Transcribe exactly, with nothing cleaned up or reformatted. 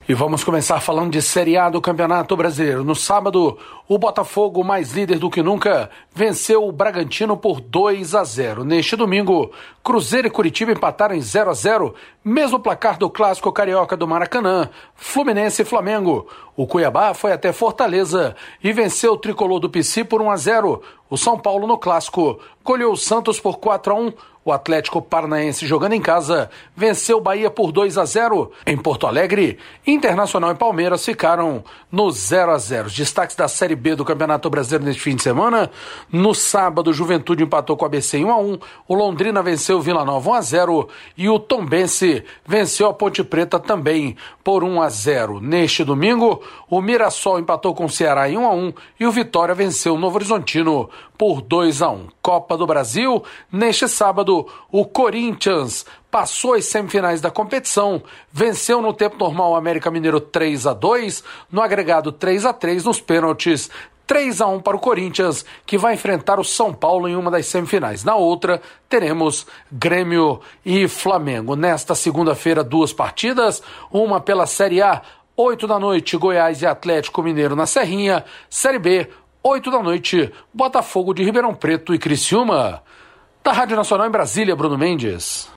E vamos começar falando de Série A do Campeonato Brasileiro. No sábado, o Botafogo, mais líder do que nunca, venceu o Bragantino por dois a zero. Neste domingo, Cruzeiro e Curitiba empataram em zero a zero, mesmo placar do Clássico Carioca do Maracanã, Fluminense e Flamengo. O Cuiabá foi até Fortaleza e venceu o tricolor do P C por um a zero. O São Paulo, no Clássico, goleou o Santos por quatro a um. O Atlético Paranaense, jogando em casa, venceu o Bahia por dois a zero. Em Porto Alegre, Internacional e Palmeiras ficaram no zero a zero. Os destaques da Série B do Campeonato Brasileiro neste fim de semana. No sábado, o Juventude empatou com a A B C em um a um. O Londrina venceu o Vila Nova um a zero. E o Tombense venceu a Ponte Preta também por um a zero. Neste domingo, o Mirassol empatou com o Ceará em um a um. E o Vitória venceu o Novo Horizontino por dois a um. Copa do Brasil, neste sábado, o Corinthians passou as semifinais da competição, venceu no tempo normal o América Mineiro três a dois, no agregado três a três, nos pênaltis três a um para o Corinthians, que vai enfrentar o São Paulo em uma das semifinais. Na outra, teremos Grêmio e Flamengo. Nesta segunda-feira, duas partidas, uma pela Série A, oito da noite, Goiás e Atlético Mineiro na Serrinha. Série B, oito da noite, Botafogo de Ribeirão Preto e Criciúma. Da Rádio Nacional em Brasília, Bruno Mendes.